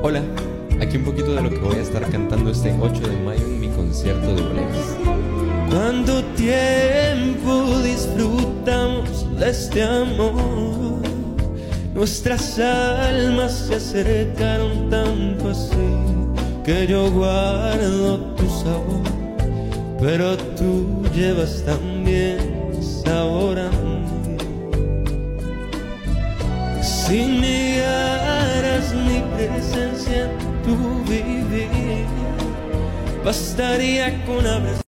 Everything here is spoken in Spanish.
Hola, aquí un poquito de lo que voy a estar cantando este 8 de mayo en mi concierto de boleros. ¿Cuánto tiempo disfrutamos de este amor? Nuestras almas se acercaron tanto así que yo guardo tu sabor, pero tú llevas también sabor a mí. Si negaras mi presencia en tu vivir, bastaría con abrazar